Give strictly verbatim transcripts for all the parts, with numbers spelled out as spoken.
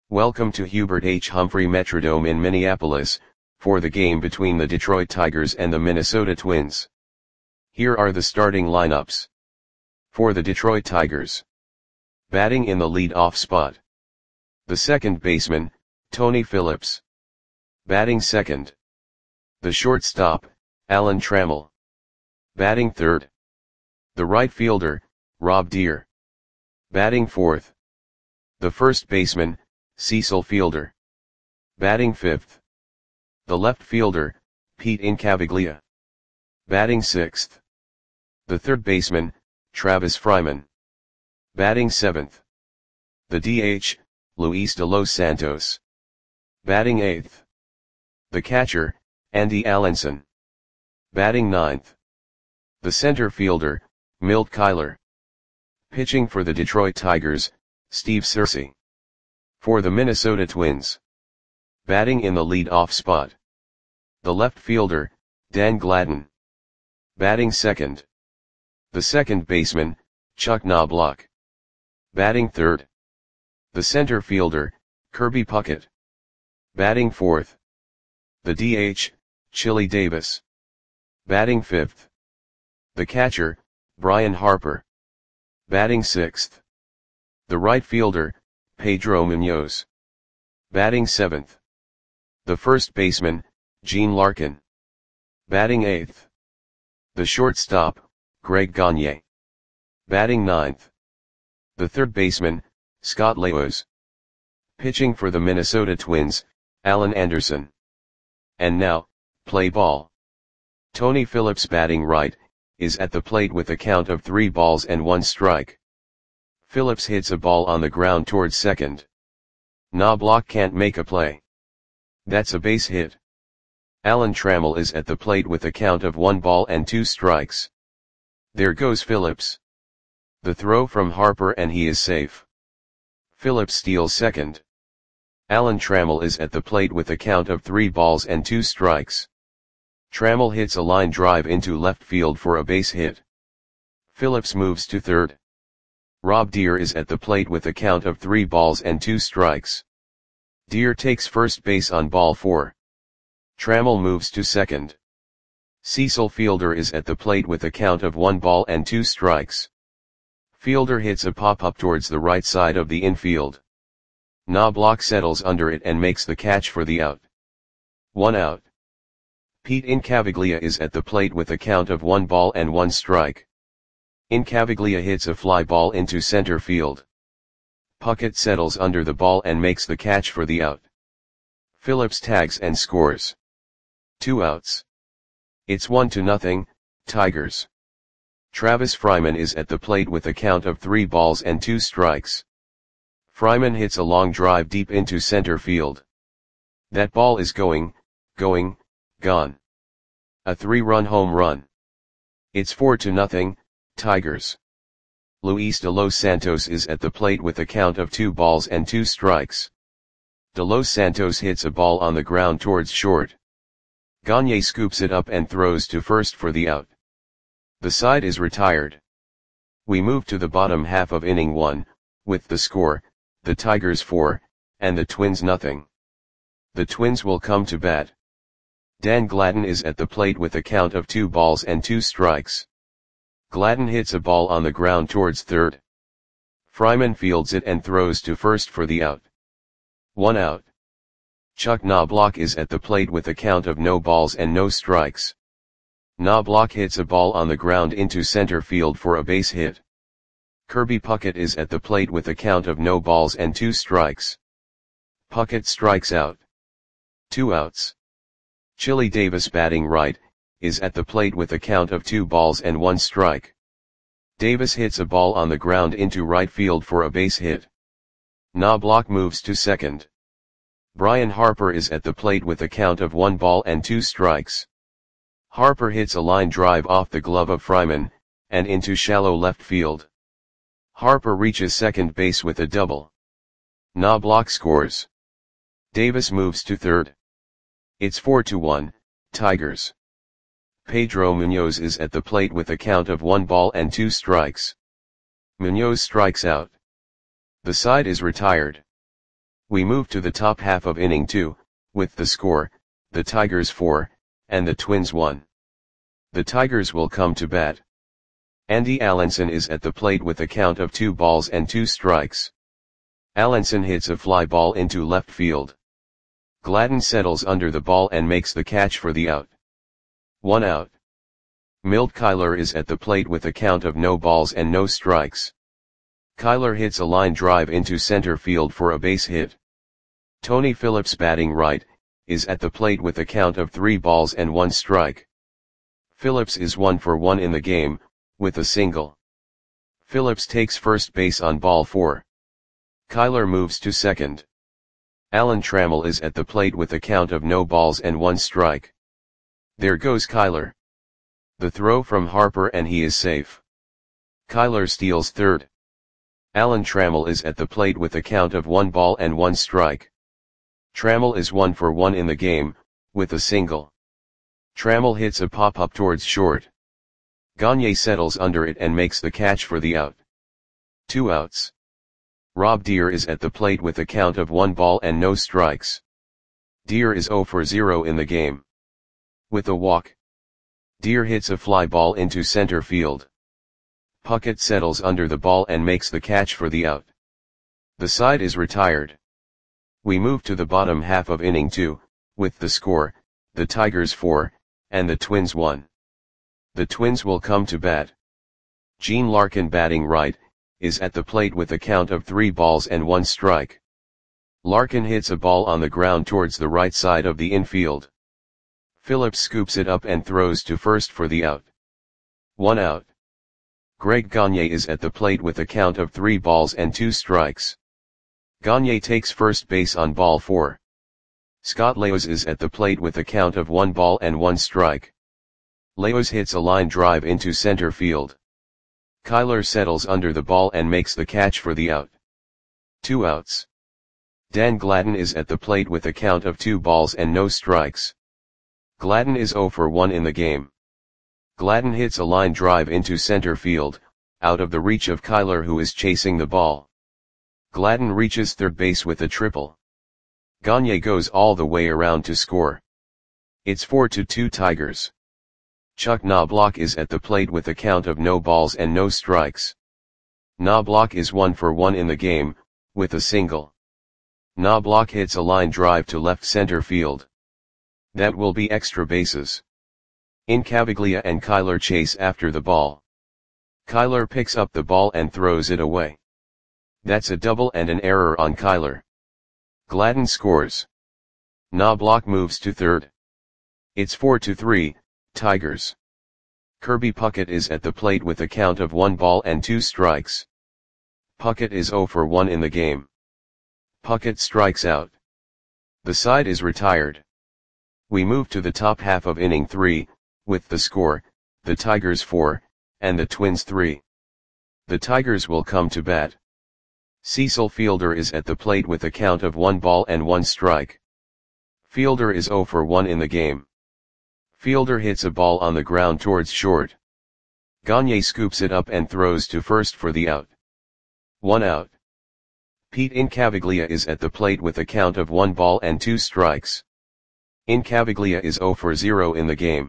Welcome to Hubert H. Humphrey Metrodome in Minneapolis, for the game between the Detroit Tigers and the Minnesota Twins. Here are the starting lineups. For the Detroit Tigers. Batting in the lead-off spot. The second baseman, Tony Phillips. Batting second. The shortstop, Alan Trammell. Batting third. The right fielder, Rob Deer. Batting fourth. The first baseman, Cecil Fielder. Batting fifth. The left fielder, Pete Incaviglia. Batting sixth. The third baseman, Travis Fryman. Batting seventh. The D H, Luis de los Santos. Batting eighth. The catcher, Andy Allenson. Batting ninth. The center fielder, Milt Kyler. Pitching for the Detroit Tigers, Steve Searcy. For the Minnesota Twins. Batting in the lead-off spot. The left fielder, Dan Gladden. Batting second. The second baseman, Chuck Knobloch. Batting third. The center fielder, Kirby Puckett. Batting fourth. The D H, Chili Davis. Batting fifth. The catcher, Brian Harper. Batting sixth. The right fielder, Pedro Munoz. Batting seventh. The first baseman, Gene Larkin. Batting eighth. The shortstop, Greg Gagne. Batting ninth. The third baseman, Scott Laos. Pitching for the Minnesota Twins, Alan Anderson. And now, play ball. Tony Phillips batting right, is at the plate with a count of three balls and one strike. Phillips hits a ball on the ground towards second. Knobloch can't make a play. That's a base hit. Alan Trammell is at the plate with a count of one ball and two strikes. There goes Phillips. The throw from Harper and he is safe. Phillips steals second. Alan Trammell is at the plate with a count of three balls and two strikes. Trammell hits a line drive into left field for a base hit. Phillips moves to third. Rob Deer is at the plate with a count of three balls and two strikes. Deer takes first base on ball four. Trammell moves to second. Cecil Fielder is at the plate with a count of one ball and two strikes. Fielder hits a pop-up towards the right side of the infield. Knobloch settles under it and makes the catch for the out. One out. Pete Incaviglia is at the plate with a count of one ball and one strike. Incaviglia hits a fly ball into center field. Puckett settles under the ball and makes the catch for the out. Phillips tags and scores. Two outs. It's one to nothing, Tigers. Travis Fryman is at the plate with a count of three balls and two strikes. Fryman hits a long drive deep into center field. That ball is going, going, gone. A three-run home run. It's four to nothing, Tigers. Luis de los Santos is at the plate with a count of two balls and two strikes. De los Santos hits a ball on the ground towards short. Gagne scoops it up and throws to first for the out. The side is retired. We move to the bottom half of inning one, with the score, the Tigers four, and the Twins nothing. The Twins will come to bat. Dan Gladden is at the plate with a count of two balls and two strikes. Gladden hits a ball on the ground towards third. Fryman fields it and throws to first for the out. One out. Chuck Knobloch is at the plate with a count of no balls and no strikes. Knobloch hits a ball on the ground into center field for a base hit. Kirby Puckett is at the plate with a count of no balls and two strikes. Puckett strikes out. Two outs. Chili Davis batting right, is at the plate with a count of two balls and one strike. Davis hits a ball on the ground into right field for a base hit. Knobloch moves to second. Brian Harper is at the plate with a count of one ball and two strikes. Harper hits a line drive off the glove of Fryman, and into shallow left field. Harper reaches second base with a double. Knobloch scores. Davis moves to third. It's four to one, Tigers. Pedro Munoz is at the plate with a count of one ball and two strikes. Munoz strikes out. The side is retired. We move to the top half of inning two, with the score, the Tigers four, and the Twins one. The Tigers will come to bat. Andy Allenson is at the plate with a count of two balls and two strikes. Allenson hits a fly ball into left field. Gladden settles under the ball and makes the catch for the out. One out. Milt Kyler is at the plate with a count of no balls and no strikes. Kyler hits a line drive into center field for a base hit. Tony Phillips, batting right, is at the plate with a count of three balls and one strike. Phillips is one for one in the game, with a single. Phillips takes first base on ball four. Kyler moves to second. Alan Trammell is at the plate with a count of no balls and one strike. There goes Kyler. The throw from Harper and he is safe. Kyler steals third. Alan Trammell is at the plate with a count of one ball and one strike. Trammell is one for one in the game, with a single. Trammell hits a pop-up towards short. Gagne settles under it and makes the catch for the out. Two outs. Rob Deer is at the plate with a count of one ball and no strikes. Deer is zero for zero in the game. With a walk. Deer hits a fly ball into center field. Puckett settles under the ball and makes the catch for the out. The side is retired. We move to the bottom half of inning two, with the score, the Tigers four, and the Twins one. The Twins will come to bat. Gene Larkin, batting right, is at the plate with a count of three balls and one strike. Larkin hits a ball on the ground towards the right side of the infield. Phillips scoops it up and throws to first for the out. One out. Greg Gagne is at the plate with a count of three balls and two strikes. Gagne takes first base on ball four. Scott Leos is at the plate with a count of one ball and one strike. Leos hits a line drive into center field. Kyler settles under the ball and makes the catch for the out. Two outs. Dan Gladden is at the plate with a count of two balls and no strikes. Gladden is zero for one in the game. Gladden hits a line drive into center field, out of the reach of Kyler, who is chasing the ball. Gladden reaches third base with a triple. Gagne goes all the way around to score. It's four to two Tigers. Chuck Knobloch is at the plate with a count of no balls and no strikes. Knobloch is one for one in the game, with a single. Knobloch hits a line drive to left center field. That will be extra bases. Incaviglia and Kyler chase after the ball. Kyler picks up the ball and throws it away. That's a double and an error on Kyler. Gladden scores. Knobloch moves to third. It's four to three, Tigers. Kirby Puckett is at the plate with a count of one ball and two strikes. Puckett is zero for one in the game. Puckett strikes out. The side is retired. We move to the top half of inning three, with the score, the Tigers four, and the Twins three. The Tigers will come to bat. Cecil Fielder is at the plate with a count of one ball and one strike. Fielder is zero for one in the game. Fielder hits a ball on the ground towards short. Gagne scoops it up and throws to first for the out. One out. Pete Incaviglia is at the plate with a count of one ball and two strikes. Incaviglia is zero for zero in the game.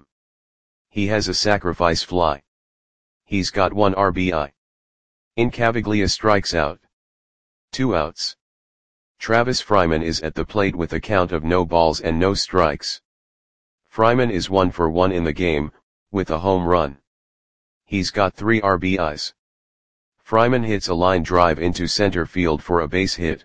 He has a sacrifice fly. He's got one R B I. Incaviglia strikes out. Two outs. Travis Fryman is at the plate with a count of no balls and no strikes. Fryman is one for one in the game, with a home run. He's got three R B Is. Fryman hits a line drive into center field for a base hit.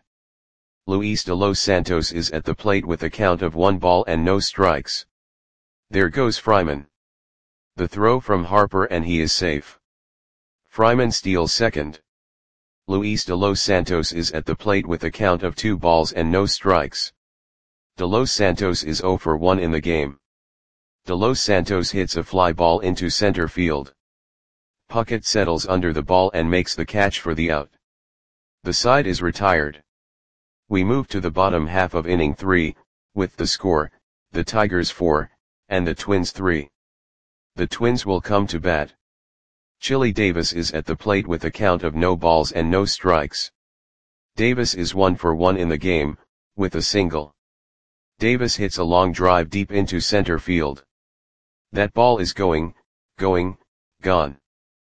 Luis de los Santos is at the plate with a count of one ball and no strikes. There goes Fryman. The throw from Harper and he is safe. Fryman steals second. Luis de los Santos is at the plate with a count of two balls and no strikes. De los Santos is zero for one in the game. De los Santos hits a fly ball into center field. Puckett settles under the ball and makes the catch for the out. The side is retired. We move to the bottom half of inning three, with the score, the Tigers four, and the Twins three. The Twins will come to bat. Chili Davis is at the plate with a count of no balls and no strikes. Davis is one for one in the game, with a single. Davis hits a long drive deep into center field. That ball is going, going, gone.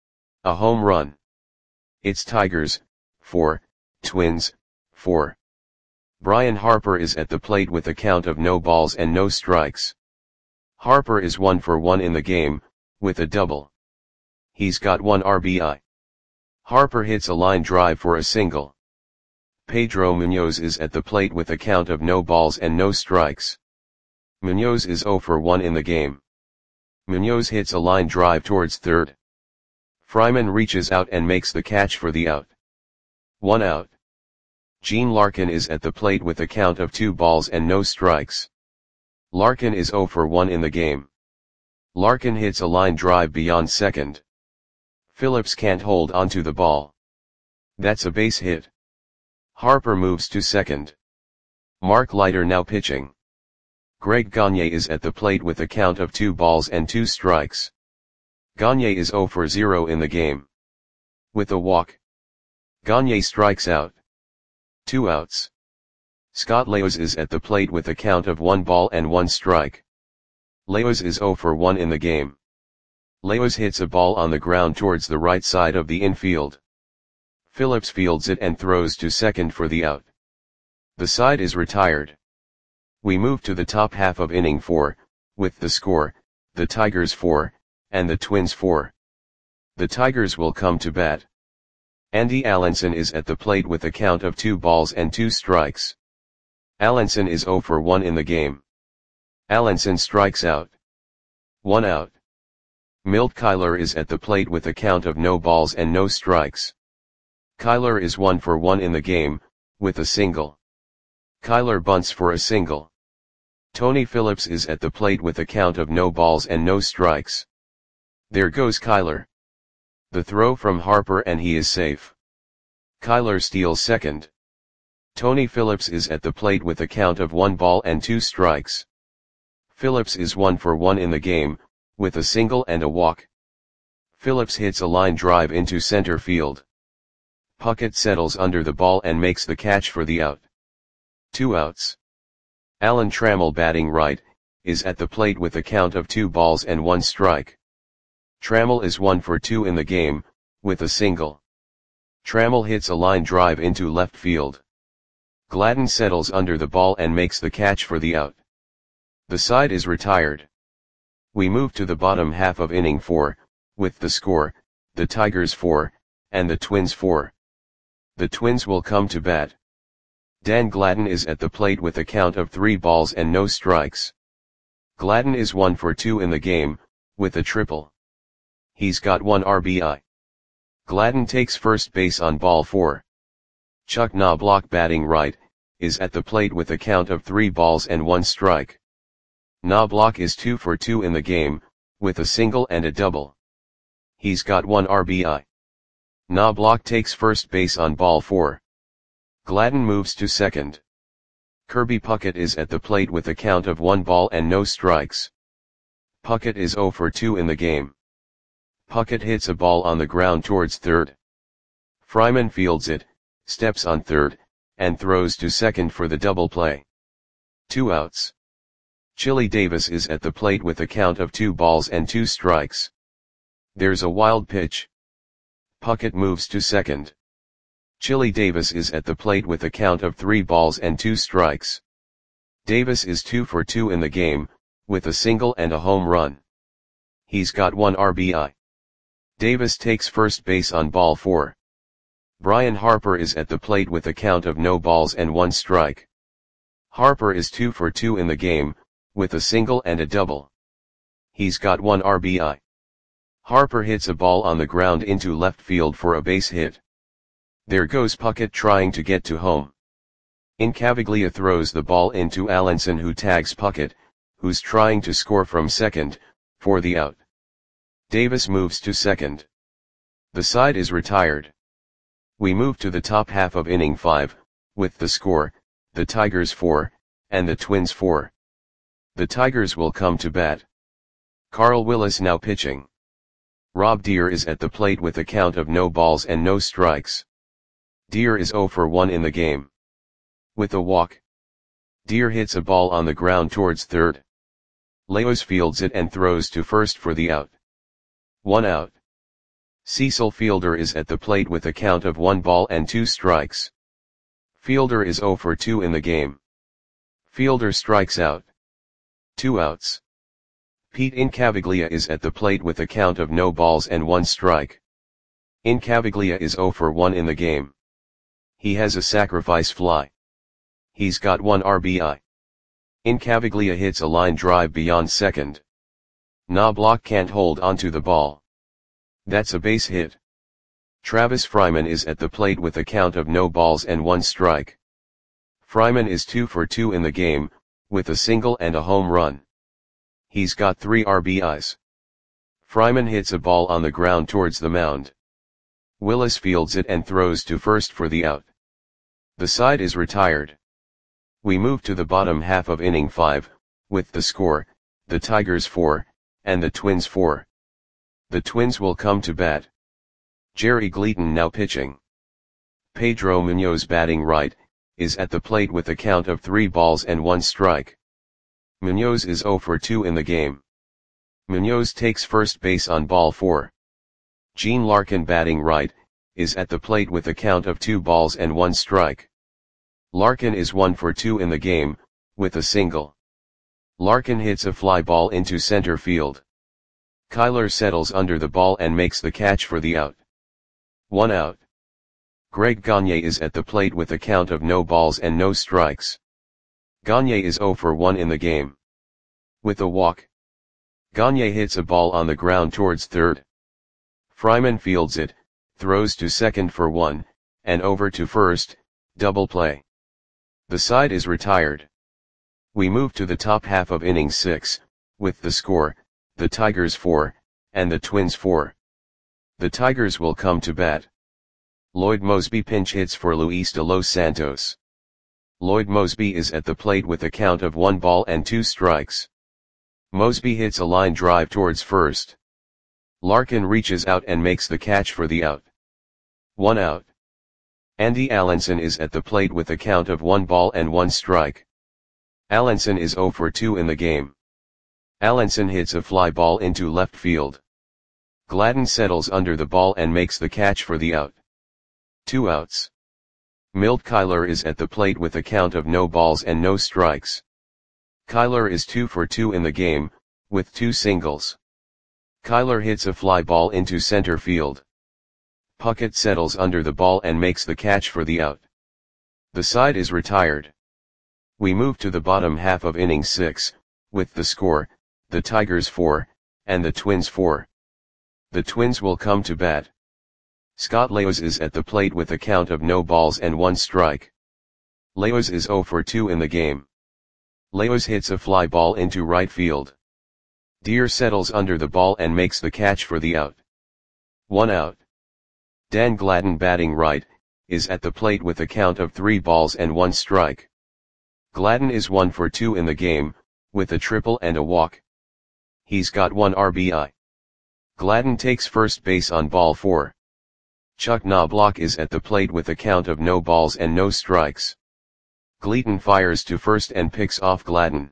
A home run. It's Tigers, four, Twins, four. Brian Harper is at the plate with a count of no balls and no strikes. Harper is one for one in the game, with a double. He's got one R B I. Harper hits a line drive for a single. Pedro Munoz is at the plate with a count of no balls and no strikes. Munoz is zero for one in the game. Munoz hits a line drive towards third. Fryman reaches out and makes the catch for the out. One out. Gene Larkin is at the plate with a count of two balls and no strikes. Larkin is zero for one in the game. Larkin hits a line drive beyond second. Phillips can't hold onto the ball. That's a base hit. Harper moves to second. Mark Leiter now pitching. Greg Gagne is at the plate with a count of two balls and two strikes. Gagne is zero for zero in the game. With a walk. Gagne strikes out. Two outs. Scott Leos is at the plate with a count of one ball and one strike. Leos is zero for one in the game. Leos hits a ball on the ground towards the right side of the infield. Phillips fields it and throws to second for the out. The side is retired. We move to the top half of inning four, with the score, the Tigers four, and the Twins four. The Tigers will come to bat. Andy Allenson is at the plate with a count of two balls and two strikes. Allenson is zero for one in the game. Allenson strikes out. One out. Milt Kyler is at the plate with a count of no balls and no strikes. Kyler is one for one in the game, with a single. Kyler bunts for a single. Tony Phillips is at the plate with a count of no balls and no strikes. There goes Kyler. The throw from Harper and he is safe. Kyler steals second. Tony Phillips is at the plate with a count of one ball and two strikes. Phillips is one for one in the game, with a single and a walk. Phillips hits a line drive into center field. Puckett settles under the ball and makes the catch for the out. Two outs. Alan Trammell, batting right, is at the plate with a count of two balls and one strike. Trammell is one for two in the game, with a single. Trammell hits a line drive into left field. Gladden settles under the ball and makes the catch for the out. The side is retired. We move to the bottom half of inning four, with the score, the Tigers four, and the Twins four. The Twins will come to bat. Dan Gladden is at the plate with a count of three balls and no strikes. Gladden is one for two in the game, with a triple. He's got one R B I. Gladden takes first base on ball four. Chuck Knobloch, batting right, is at the plate with a count of three balls and one strike. Knobloch is two for two in the game, with a single and a double. He's got one R B I. Knobloch takes first base on ball four. Gladden moves to second. Kirby Puckett is at the plate with a count of one ball and no strikes. Puckett is zero for two in the game. Puckett hits a ball on the ground towards third. Fryman fields it, steps on third, and throws to second for the double play. Two outs. Chili Davis is at the plate with a count of two balls and two strikes. There's a wild pitch. Puckett moves to second. Chili Davis is at the plate with a count of three balls and two strikes. Davis is two for two in the game, with a single and a home run. He's got one R B I. Davis takes first base on ball four. Brian Harper is at the plate with a count of no balls and one strike. Harper is two for two in the game, with a single and a double. He's got one R B I. Harper hits a ball on the ground into left field for a base hit. There goes Puckett trying to get to home. Incaviglia throws the ball into Allenson, who tags Puckett, who's trying to score from second, for the out. Davis moves to second. The side is retired. We move to the top half of inning five, with the score, the Tigers four, and the Twins four. The Tigers will come to bat. Carl Willis now pitching. Rob Deer is at the plate with a count of no balls and no strikes. Deer is zero for one in the game. With a walk. Deer hits a ball on the ground towards third. Leos fields it and throws to first for the out. One out. Cecil Fielder is at the plate with a count of one ball and two strikes. Fielder is zero for two in the game. Fielder strikes out. Two outs. Pete Incaviglia is at the plate with a count of no balls and one strike. Incaviglia is zero for one in the game. He has a sacrifice fly. He's got one R B I. Incaviglia hits a line drive beyond second. Knobloch can't hold onto the ball. That's a base hit. Travis Fryman is at the plate with a count of no balls and one strike. Fryman is two for two in the game, with a single and a home run. He's got three R B Is. Fryman hits a ball on the ground towards the mound. Willis fields it and throws to first for the out. The side is retired. We move to the bottom half of inning five, with the score, the Tigers four, and the Twins four. The Twins will come to bat. Jerry Gleaton now pitching. Pedro Munoz batting right, is at the plate with a count of three balls and one strike. Munoz is zero for two in the game. Munoz takes first base on ball four. Gene Larkin batting right, is at the plate with a count of two balls and one strike. Larkin is one for two in the game, with a single. Larkin hits a fly ball into center field. Kyler settles under the ball and makes the catch for the out. One out. Greg Gagne is at the plate with a count of no balls and no strikes. Gagne is zero for one in the game. With a walk. Gagne hits a ball on the ground towards third. Fryman fields it, throws to second for one, and over to first, double play. The side is retired. We move to the top half of inning six, with the score, the Tigers four, and the Twins four. The Tigers will come to bat. Lloyd Mosby pinch hits for Luis de Los Santos. Lloyd Mosby is at the plate with a count of one ball and two strikes. Mosby hits a line drive towards first. Larkin reaches out and makes the catch for the out. One out. Andy Allenson is at the plate with a count of one ball and one strike. Allenson is zero for two in the game. Allenson hits a fly ball into left field. Gladden settles under the ball and makes the catch for the out. Two outs. Milt Kyler is at the plate with a count of no balls and no strikes. Kyler is two for two in the game, with two singles. Kyler hits a fly ball into center field. Puckett settles under the ball and makes the catch for the out. The side is retired. We move to the bottom half of inning six, with the score, the Tigers four, and the Twins four. The Twins will come to bat. Scott Leos is at the plate with a count of no balls and one strike. Leos is zero for two in the game. Leos hits a fly ball into right field. Deer settles under the ball and makes the catch for the out. One out. Dan Gladden batting right, is at the plate with a count of three balls and one strike. Gladden is one for two in the game, with a triple and a walk. He's got one R B I. Gladden takes first base on ball four. Chuck Knobloch is at the plate with a count of no balls and no strikes. Gleaton fires to first and picks off Gladden.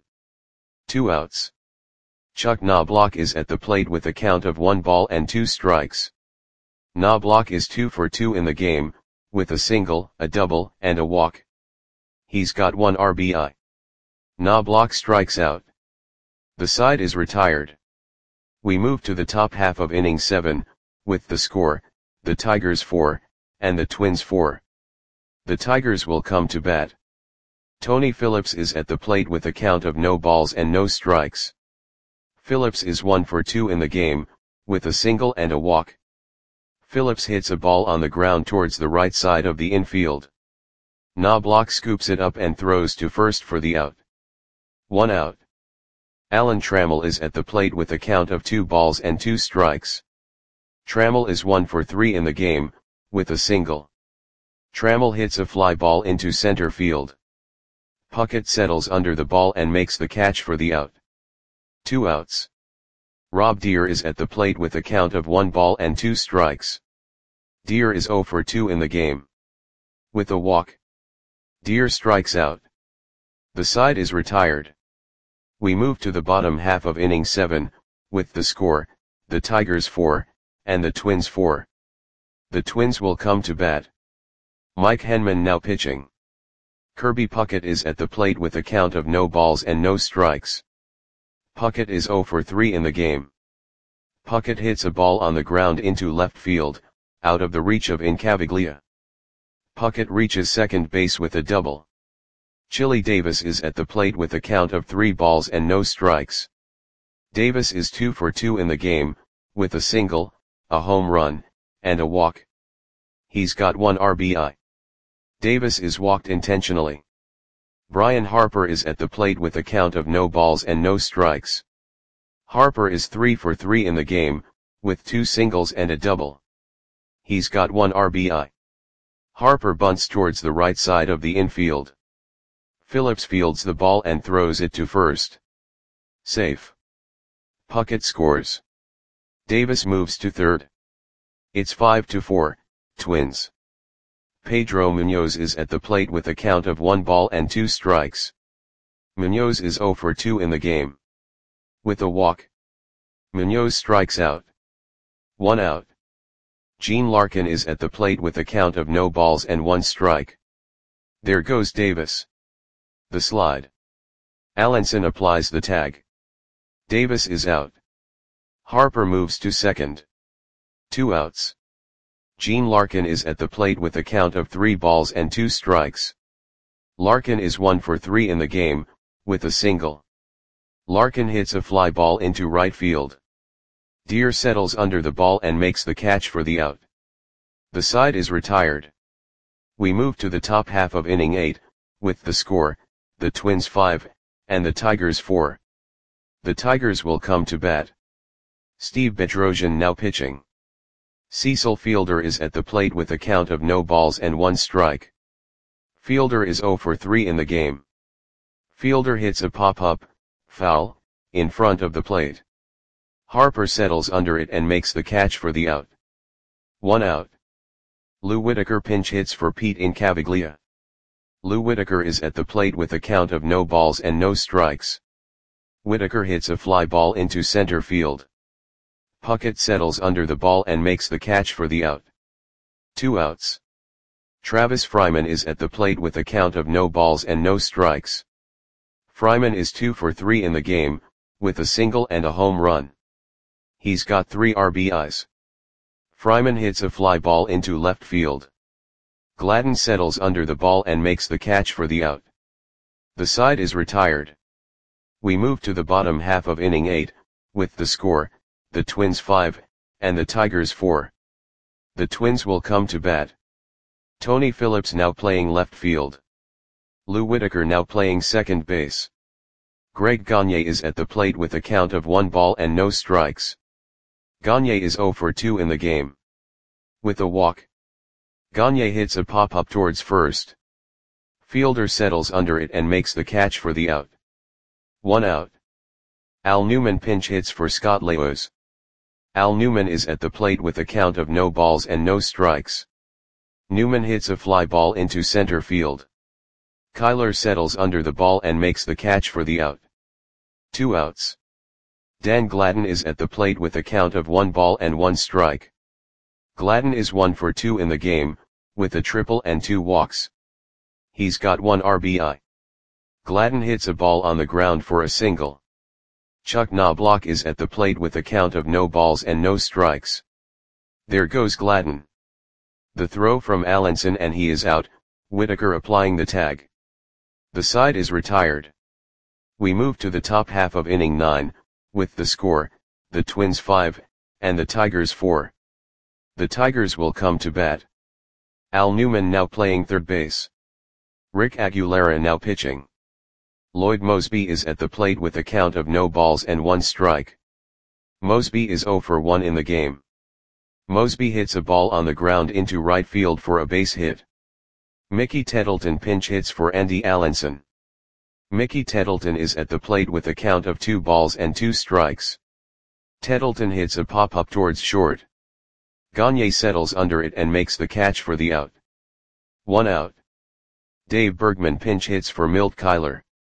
Two outs. Chuck Knobloch is at the plate with a count of one ball and two strikes. Knobloch is two for two in the game, with a single, a double, and a walk. He's got one R B I. Knobloch strikes out. The side is retired. We move to the top half of inning seven, with the score, the Tigers four, and the Twins four. The Tigers will come to bat. Tony Phillips is at the plate with a count of no balls and no strikes. Phillips is one for two in the game, with a single and a walk. Phillips hits a ball on the ground towards the right side of the infield. Knobloch scoops it up and throws to first for the out. One out. Alan Trammell is at the plate with a count of two balls and two strikes. Trammell is one for three in the game, with a single. Trammell hits a fly ball into center field. Puckett settles under the ball and makes the catch for the out. Two outs. Rob Deer is at the plate with a count of one ball and two strikes. Deer is zero for two in the game. With a walk. Deer strikes out. The side is retired. We move to the bottom half of inning seven, with the score, the Tigers four, and the Twins four. The Twins will come to bat. Mike Henman now pitching. Kirby Puckett is at the plate with a count of no balls and no strikes. Puckett is zero for three in the game. Puckett hits a ball on the ground into left field, out of the reach of Incaviglia. Puckett reaches second base with a double. Chili Davis is at the plate with a count of three balls and no strikes. Davis is two for two in the game, with a single, a home run, and a walk. He's got one R B I. Davis is walked intentionally. Brian Harper is at the plate with a count of no balls and no strikes. Harper is three for three in the game, with two singles and a double. He's got one R B I. Harper bunts towards the right side of the infield. Phillips fields the ball and throws it to first. Safe. Puckett scores. Davis moves to third. It's five to four, Twins. Pedro Munoz is at the plate with a count of one ball and two strikes. Munoz is zero for two in the game. With a walk. Munoz strikes out. One out. Gene Larkin is at the plate with a count of no balls and one strike. There goes Davis. The slide. Allenson applies the tag. Davis is out. Harper moves to second. Two outs. Gene Larkin is at the plate with a count of three balls and two strikes. Larkin is one for three in the game, with a single. Larkin hits a fly ball into right field. Deer settles under the ball and makes the catch for the out. The side is retired. We move to the top half of inning eight, with the score, the Twins five, and the Tigers four. The Tigers will come to bat. Steve Bedrosian now pitching. Cecil Fielder is at the plate with a count of no balls and one strike. Fielder is zero for three in the game. Fielder hits a pop-up, foul, in front of the plate. Harper settles under it and makes the catch for the out. One out. Lou Whitaker pinch hits for Pete Incaviglia. Lou Whitaker is at the plate with a count of no balls and no strikes. Whitaker hits a fly ball into center field. Puckett settles under the ball and makes the catch for the out. Two outs. Travis Fryman is at the plate with a count of no balls and no strikes. Fryman is two for three in the game, with a single and a home run. He's got three R B Is. Fryman hits a fly ball into left field. Gladden settles under the ball and makes the catch for the out. The side is retired. We move to the bottom half of inning eight, with the score, the Twins five, and the Tigers four. The Twins will come to bat. Tony Phillips now playing left field. Lou Whitaker now playing second base. Greg Gagne is at the plate with a count of one ball and no strikes. Gagne is zero for two in the game. With a walk. Gagne hits a pop-up towards first. Fielder settles under it and makes the catch for the out. One out. Al Newman pinch hits for Scott Laos. Al Newman is at the plate with a count of no balls and no strikes. Newman hits a fly ball into center field. Kyler settles under the ball and makes the catch for the out. Two outs. Dan Gladden is at the plate with a count of one ball and one strike. Gladden is one for two in the game, with a triple and two walks. He's got one R B I. Gladden hits a ball on the ground for a single. Chuck Knobloch is at the plate with a count of no balls and no strikes. There goes Gladden. The throw from Allenson and he is out, Whitaker applying the tag. The side is retired. We move to the top half of inning nine, with the score, the Twins five, and the Tigers four. The Tigers will come to bat. Al Newman now playing third base. Rick Aguilera now pitching. Lloyd Mosby is at the plate with a count of no balls and one strike. Mosby is zero for one in the game. Mosby hits a ball on the ground into right field for a base hit. Mickey Tettleton pinch hits for Andy Allenson. Mickey Tettleton is at the plate with a count of two balls and two strikes. Tettleton hits a pop-up towards short. Gagne settles under it and makes the catch for the out. One out. Dave Bergman pinch hits for Milt Kyler.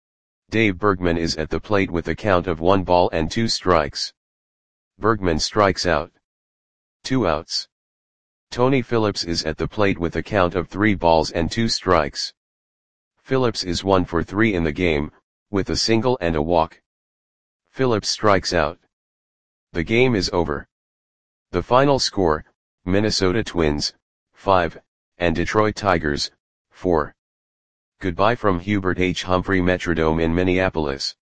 Dave Bergman is at the plate with a count of one ball and two strikes. Bergman strikes out. Two outs. Tony Phillips is at the plate with a count of three balls and two strikes. Phillips is one for three in the game, with a single and a walk. Phillips strikes out. The game is over. The final score, Minnesota Twins, five, and Detroit Tigers, four. Goodbye from Hubert H. Humphrey Metrodome in Minneapolis.